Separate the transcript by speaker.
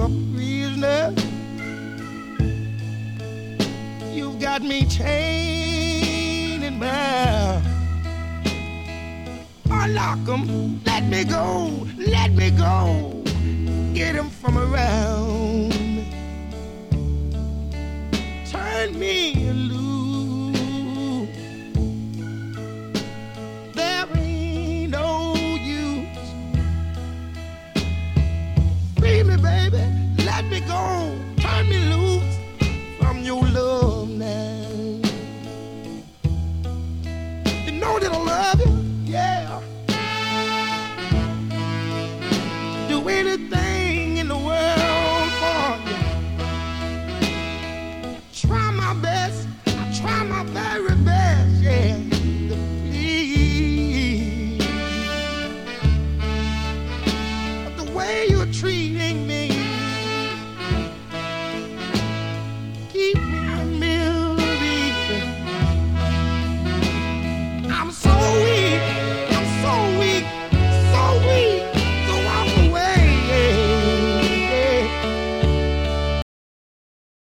Speaker 1: a prisoner. You've got me chained and bound. Unlock 'em, let me go, let me go. Get 'em from around. Turn me loose. There ain't no use. Free me, baby, let me go. Turn me loose from your love now. You know that I love you, yeah. Do anything